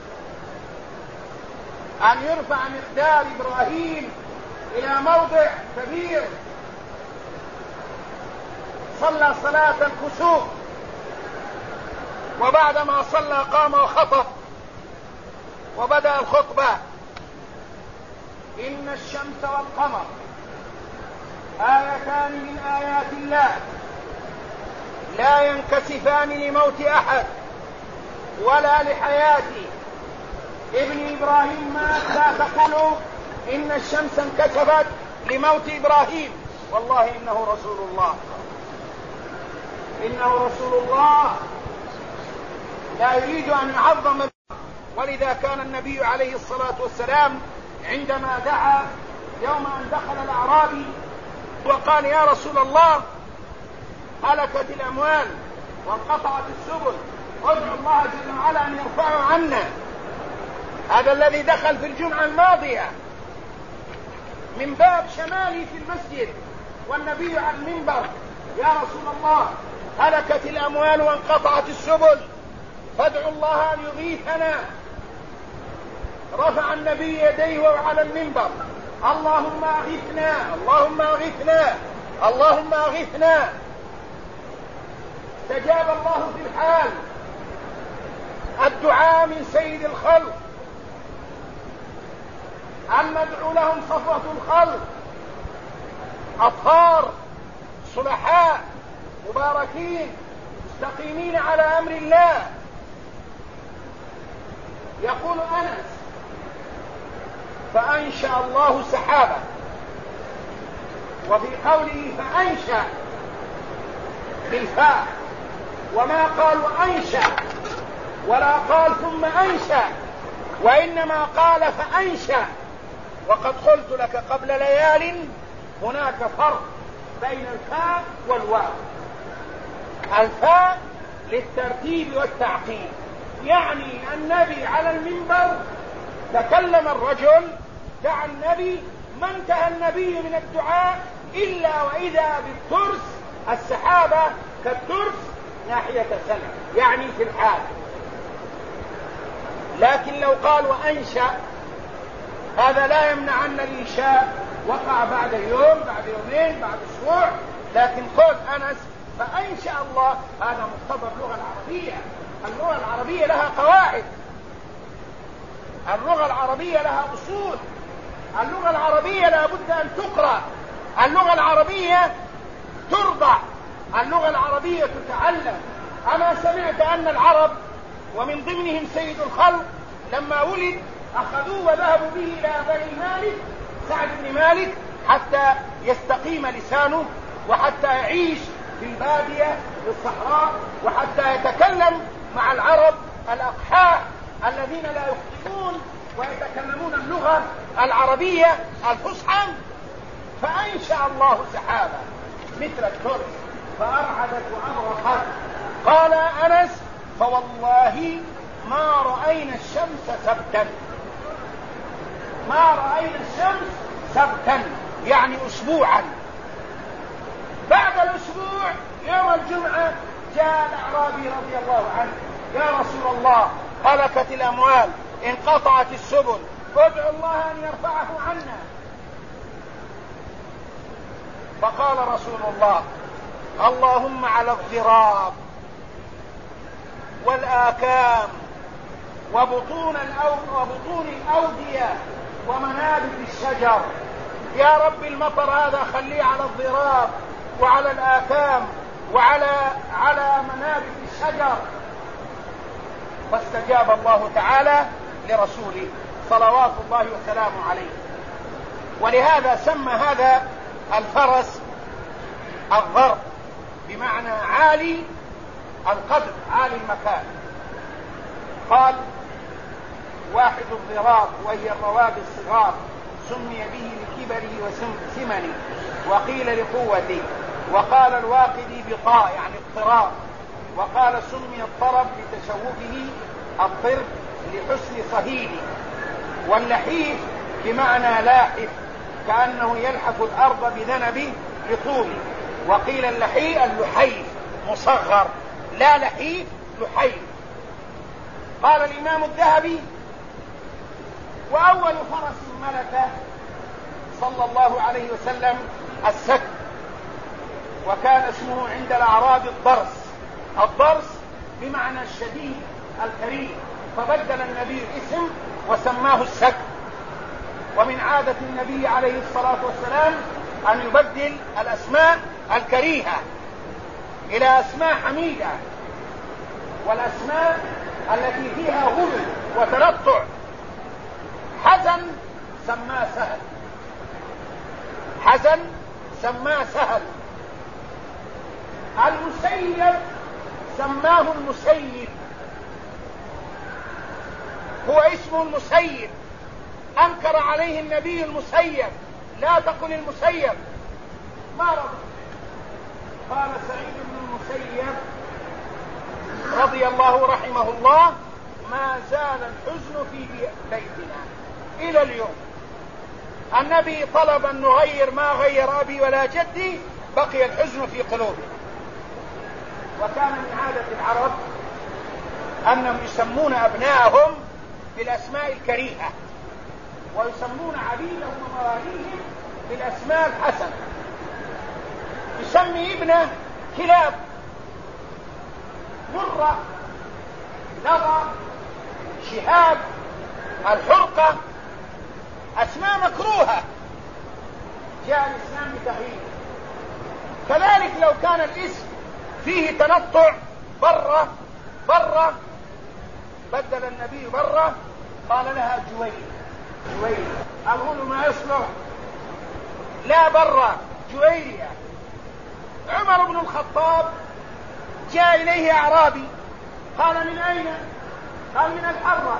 أن يرفع مقدار إبراهيم إلى موضع كبير. صلى صلاة الكسوف، وبعدما صلى قام وخطب وبدأ الخطبة: إن الشمس والقمر آيتان من آيات الله لا ينكسفان لموت أحد ولا لحياته. ابن إبراهيم مات، لا تقولوا إن الشمس انكسفت لموت إبراهيم، والله إنه رسول الله، إنه رسول الله لا يريد أن يعظم. ولذا كان النبي عليه الصلاة والسلام عندما دعا يوم أن دخل الأعرابي وقال: يا رسول الله، هلكت الأموال وانقطعت السبل، ادعو الله جل وعلا أن يرفعه عنا. هذا الذي دخل في الجمعة الماضية من باب شمالي في المسجد والنبي على المنبر: يا رسول الله، هلكت الأموال وانقطعت السبل، فادعوا الله أن يغيثنا. رفع النبي يديه وهو على المنبر: اللهم أغثنا، اللهم أغثنا، اللهم أغثنا. استجاب الله في الحال. الدعاء من سيد الخلق، أن ندعو لهم صفوة الخلق، أطهار صلحاء مباركين مستقيمين على أمر الله. يقول أنس: فأنشأ الله سحابا، وفي قوله فأنشأ بالفاء، وما قال وأنشأ ولا قال ثم أنشأ، وإنما قال فأنشأ. وقد قلت لك قبل ليال هناك فرق بين الفاء والواو. الفاء للترتيب والتعقيب، يعني النبي على المنبر تكلم الرجل، دعا النبي، ما انتهى النبي من الدعاء إلا وإذا بالترس، السحابة كالترس ناحية سنة، يعني في الحال. لكن لو قال وأنشأ، هذا لا يمنع أن الإنشاء وقع بعد يوم، بعد يومين، بعد أسبوع. لكن قول أنس فأنشأ الله، هذا مقتضى اللغة العربية. اللغة العربية لها قواعد، اللغة العربية لها أصول، اللغة العربية لا بد أن تقرأ، اللغة العربية ترضع، اللغة العربية تتعلم. أما سمعت أن العرب ومن ضمنهم سيد الخلق لما ولد أخذوه وذهبوا به إلى بني مالك، سعد بن مالك، حتى يستقيم لسانه وحتى يعيش في البادية في الصحراء، وحتى يتكلم مع العرب الأقحاء الذين لا يخطئون ويتكلمون اللغة العربية الفصحى. فأنشأ الله سحابة مثل الترس فأرعدت وأبرقت. قال أنس: فوالله ما رأينا الشمس سبتا، ما رأينا الشمس سبتا يعني أسبوعا. بعد الأسبوع يوم الجمعة جاء الأعرابي رضي الله عنه: يا رسول الله، هلكت الأموال، انقطعت السبل، ادعو الله أن يرفعه عنا. فقال رسول الله: اللهم على الضراب والآكام وبطون الأودية ومنابت الشجر، يا رب المطر هذا خليه على الضراب وعلى الآكام وعلى منابت الشجر. فاستجاب الله تعالى لرسوله صلوات الله وسلامه عليه. ولهذا سمى هذا الفرس الضرب، بمعنى عالي القدر عالي المكان. قال: واحد الضراب وهي الرواب الصغار، سمي به لكبره وسمنه، وقيل لقوته. وقال الواقدي بطاء يعني اضطراب. وقال: سمي الطرب لتشوفه، الطرب لحسن صهيله. واللحيف بمعنى لاحف، كأنه يلحف الأرض بذنبه لطوله. وقيل اللحيف مصغر، لا لحيف، لحيف. قال الإمام الذهبي: وأول فرس ملكه صلى الله عليه وسلم السك، وكان اسمه عند الأعراب الضرس. الضرس بمعنى الشديد الكريم، فبدل النبي الاسم وسماه السك. ومن عادة النبي عليه الصلاة والسلام أن يبدل الأسماء الكريهة إلى أسماء حميدة، والأسماء التي فيها غلو وتنطع. حزن سماه سهل، حزن سماه سهل. المسيب سماه المسيب، هو اسمه المسيب. أنكر عليه النبي المسيب: لا تقل المسيب، ما رضي. قال سعيد بن المسيب رضي الله رحمه الله: ما زال الحزن في بيتنا إلى اليوم. النبي طلب أن نغير ما غير أبي ولا جدي، بقي الحزن في قلوبنا. وكان من عادة العرب أنهم يسمون أبناءهم بالأسماء الكريهة، ويسمون عبيدهم ومواليهم بالأسماء الحسنة. يسمي ابنه كلاب، مرة، لظى، شهاب، الحرقة، أسماء مكروهة، جاء الإسلام بتغيير. كذلك لو كان الاسم فيه تنطع، برة، بدل النبي برة، قال لها جويل، أقول ما يصلح، لا برة، جويرية. عمر بن الخطاب جاء إليه أعرابي، قال: من أين؟ قال: من الحرة.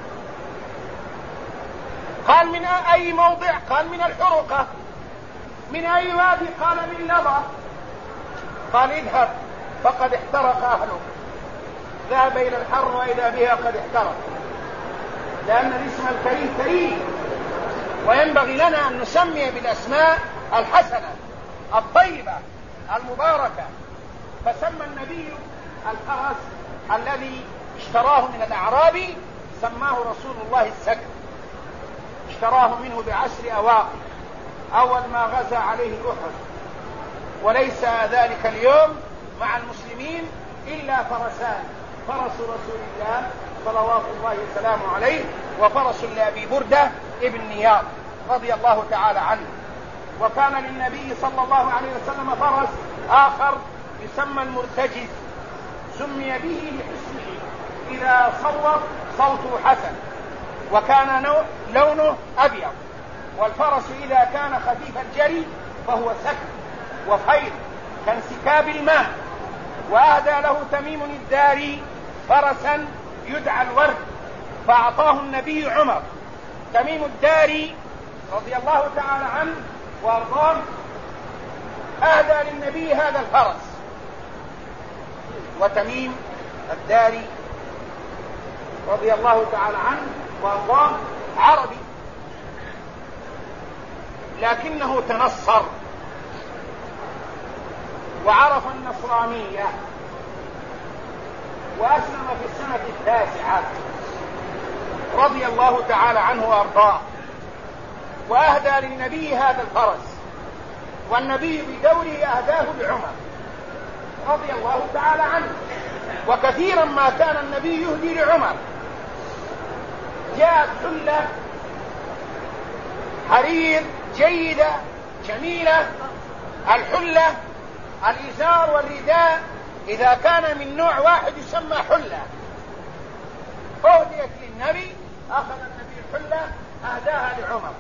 قال: من أي موضع؟ قال: من الحرقة. من أي وادي؟ قال: من لظى. قال: اذهب فقد احترق أهله. ذهب إلى الحر وإذا بها قد احترق، لأن الاسم الكريم كريم، وينبغي لنا أن نسمي بالأسماء الحسنة الطيبة المباركة. فسمى النبي الفرس الذي اشتراه من الأعرابي، سماه رسول الله السك. اشتراه منه ب10 أواق أول ما غزا عليه أحد. وليس ذلك اليوم مع المسلمين إلا فرسان: فرس رسول الله صلوات الله وسلامه عليه، وفرس لأبي بردة ابن نياط رضي الله تعالى عنه. وكان للنبي صلى الله عليه وسلم فرس آخر يسمى المرتجز، سمي به لحسنه، إذا صوت صوته حسن، وكان لونه أبيض. والفرس إذا كان خفيف الجري فهو سكن وخير، كانسكاب الماء. وأهدى له تميم الداري فرسا يدعى الورد، فأعطاه النبي عمر. تميم الداري رضي الله تعالى عنه وارضاه أهدى للنبي هذا الفرس. وتميم الداري رضي الله تعالى عنه وارضاه عربي، لكنه تنصر وعرف النصرانية وأسلم في السنة 9 رضي الله تعالى عنه وارضاه، وأهدى للنبي هذا الفرس، والنبي بدوره أهداه لعمر رضي الله تعالى عنه. وكثيرا ما كان النبي يهدي لعمر. جاءت حلة حرير جيدة جميلة. الحلة الإزار والرداء إذا كان من نوع واحد يسمى حلة. أهديت للنبي، أخذ النبي الحلة أهداها لعمر،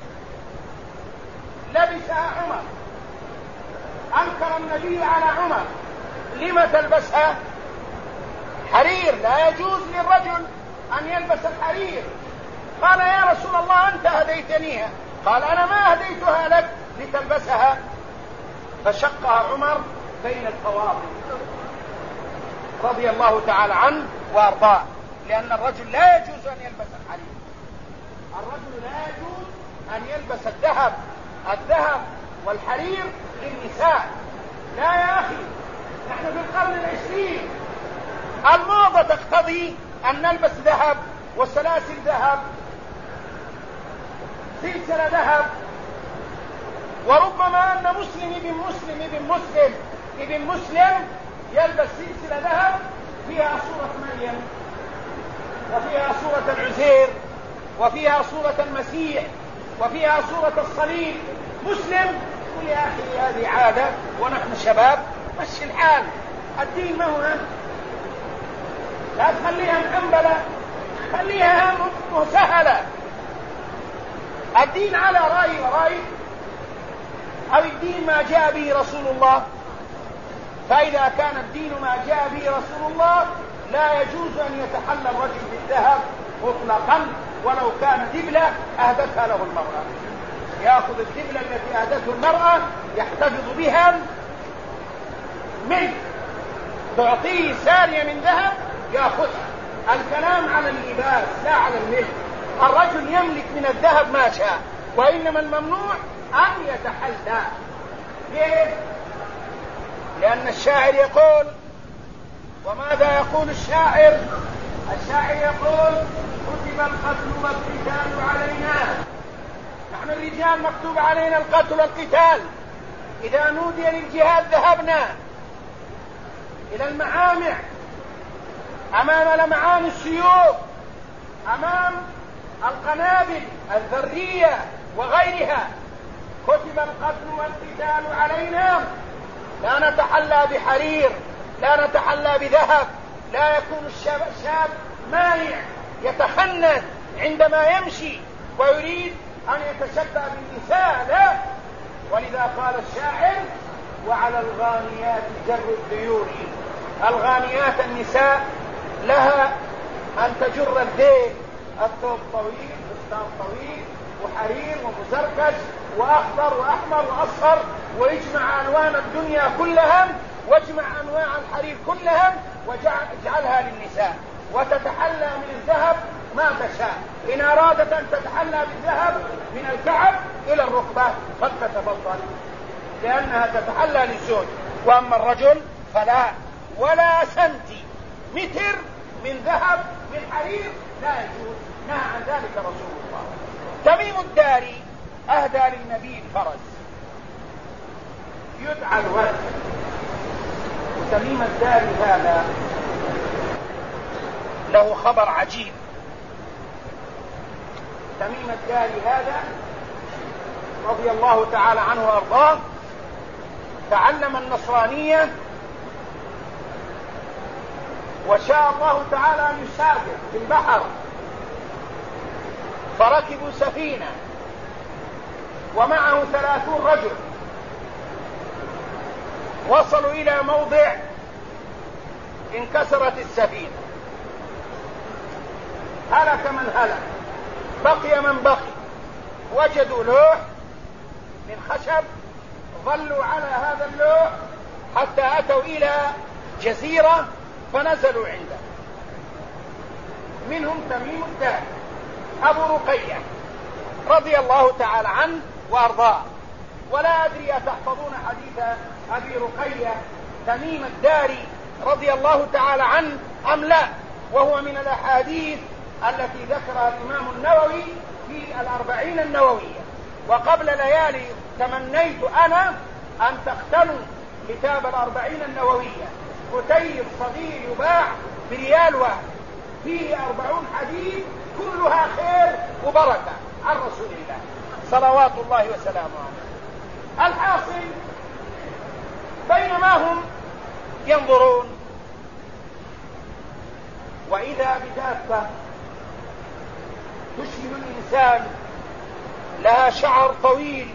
لبسها عمر. أنكر النبي على عمر: لم تلبسها؟ حرير، لا يجوز للرجل أن يلبس الحرير. قال: يا رسول الله أنت هديتنيها. قال: أنا ما هديتها لك لتلبسها. فشقها عمر بين الفواضل رضي الله تعالى عنه وارضاه، لأن الرجل لا يجوز أن يلبس الحرير. الرجل لا يجوز أن يلبس الذهب. الذهب والحرير للنساء. لا يا أخي، نحن في القرن 20، الموضة تقتضي أن نلبس ذهب وسلاسل ذهب، سلسلة ذهب. وربما أن مسلم ابن مسلم يلبس سلسلة ذهب فيها صورة مريم، وفيها صورة العزير، وفيها صورة المسيح، وفيها صورة الصليب. مسلم يقول: يا أخي هذه عادة ونحن شباب، مشي الحال. الدين ما هو لا تخليها محنبلة، خليها مسهلة. الدين على رأي ورأي، أو الدين ما جاء به رسول الله. فإذا كان الدين ما جاء به رسول الله لا يجوز أن يتحلى الرجل بالذهب مطلقا، ولو كان دبلة أهدتها له المرأة. يأخذ الدبلة التي أهدته المرأة يحتفظ بها منه، تعطيه سارية من ذهب يأخذها. الكلام على اللباس لا على الملك. الرجل يملك من الذهب ما شاء، وإنما الممنوع أن يتحلى. ليه؟ لأن الشاعر يقول، وماذا يقول الشاعر؟ الشاعر يقول: كتب القتل والقتال علينا. نحن الرجال مكتوب علينا القتل والقتال. إذا نودي للجهاد ذهبنا إلى المعامع، أمام لمعان السيوف، أمام القنابل الذرية وغيرها. كتب القتل والقتال علينا. لا نتحلى بحرير، لا نتحلى بذهب. لا يكون الشاب مانع يتخنث عندما يمشي ويريد أن يتشبه بالنساء، لا. ولذا قال الشاعر: وعلى الغانيات جر الديور. الغانيات النساء لها أن تجر الذيل، الثوب طويل، فستان طويل، وحرير ومزركش وأخضر وأحمر وأصفر، ويجمع ألوان الدنيا كلها، واجمع أنواع الحرير كلها واجعلها للنساء، وتتحلى من الذهب ما تشاء. إن أرادت أن تتحلى بالذهب من الكعب إلى الركبة فلتتفضل، لأنها تتحلى للزوج. وأما الرجل فلا، ولا سنتيمتر من ذهب من حرير لا يجوز، نهى عن ذلك رسول الله. تميم الداري أهدى للنبي الفرس يدعى الورد. وتميم الداري هذا له خبر عجيب. تميم الداري هذا رضي الله تعالى عنه وأرضاه تعلم النصرانية، وشاء الله تعالى أن يسافر في البحر، فركبوا سفينة ومعه 30 رجل، وصلوا إلى موضع انكسرت السفينة، هلك من هلك، بقي من بقي. وجدوا لوح من خشب، ظلوا على هذا اللوح حتى أتوا إلى جزيرة فنزلوا عنده. منهم تميم الداري أبو رقية رضي الله تعالى عنه وأرضاه. ولا أدري أتحفظون حديث أبي رقية تميم الداري رضي الله تعالى عنه أم لا؟ وهو من الأحاديث التي ذكرها الإمام النووي في الأربعين النووية. وقبل ليالي تمنيت أنا أن تختموا كتاب الأربعين النووية، كتيب صغير يباع بريال واحد، فيه 40 حديث كلها خير وبركة عن رسول الله صلوات الله وسلامه عليه. الحاصل بينما هم ينظرون وإذا بدابة تشبه الإنسان لها شعر طويل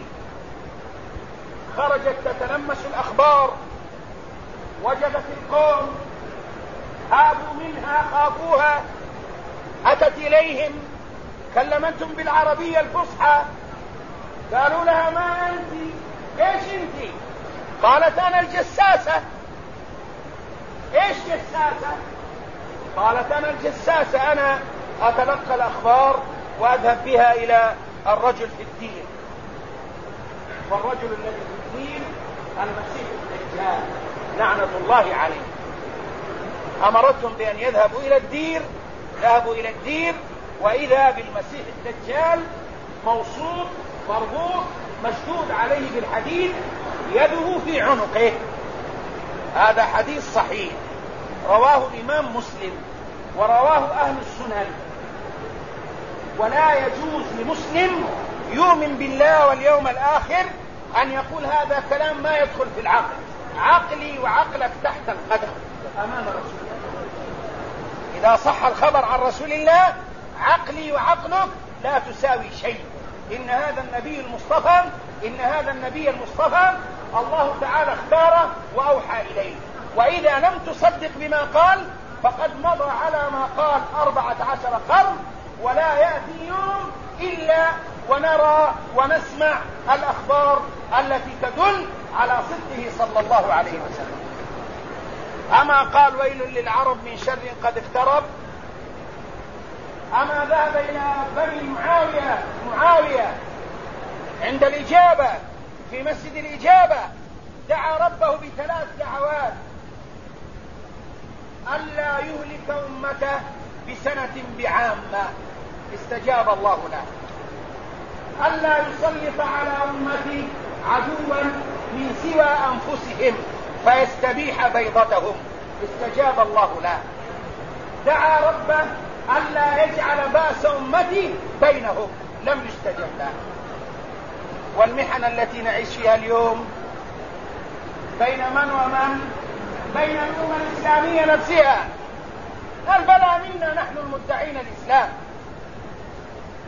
خرجت تتلمس الأخبار، وجدت القوم هابوا منها خافوها، أتت إليهم كلمتهم بالعربية الفصحى، قالوا لها ما أنت؟ إيش أنت؟ قالت أنا الجساسة. إيش جساسة؟ قالت أنا الجساسة، أنا أتلقى الأخبار وأذهب بها إلى الرجل في الدين. والرجل الذي في الدين المسيح الدجال لعنة الله عليه. أمرتهم بأن يذهبوا إلى الدير، ذهبوا إلى الدير وإذا بالمسيح الدجال موصول مربوط مشدود عليه بالحديد، يده في عنقه. هذا حديث صحيح رواه الإمام مسلم ورواه أهل السنن. ولا يجوز لمسلم يؤمن بالله واليوم الآخر أن يقول هذا كلام ما يدخل في العقل. عقلي وعقلك تحت القدم أمام رسول الله. إذا صح الخبر عن رسول الله عقلي وعقلك لا تساوي شيء. إن هذا النبي المصطفى الله تعالى اختاره وأوحى إليه، وإذا لم تصدق بما قال فقد مضى على ما قال 14 قرن، ولا يأتي يوم إلا ونرى ونسمع الأخبار التي تدل على صدقه صلى الله عليه وسلم. أما قال ويل للعرب من شر قد اقترب، أما ذهب إلى بني معاوية عند الإجابة في مسجد الإجابة دعا ربه ب3 دعوات: ألا يهلك أمته بسنة بعامة، استجاب الله له. ألا يسلط على أمتي عدوا من سوى أنفسهم فيستبيح بيضتهم، استجاب الله له. دعا ربه ألا يجعل بأس أمتي بينهم، لم يستجب له. والمحن التي نعيش فيها اليوم بين من ومن؟ بين الأمة الإسلامية نفسها. البلاء منا نحن المدعين الإسلام،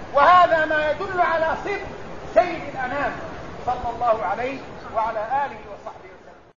وهذا ما يدل على صدق سيد الأنام صلى الله عليه وعلى آله وسلم.